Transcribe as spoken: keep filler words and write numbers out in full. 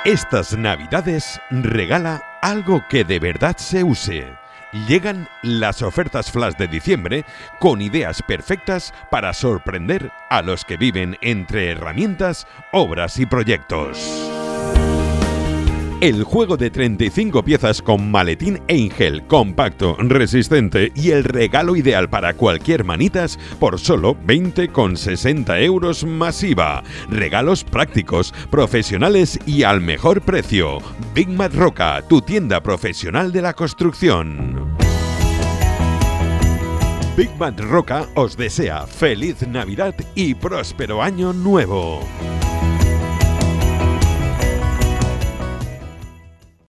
Estas Navidades regala algo que de verdad se use. Llegan las ofertas flash de diciembre con ideas perfectas para sorprender a los que viven entre herramientas, obras y proyectos. El juego de treinta y cinco piezas con maletín Angel, compacto, resistente y el regalo ideal para cualquier manitas por solo veinte con sesenta euros más I V A. Regalos prácticos, profesionales y al mejor precio. Big Mat Roca, tu tienda profesional de la construcción. Big Mat Roca os desea feliz Navidad y próspero año nuevo.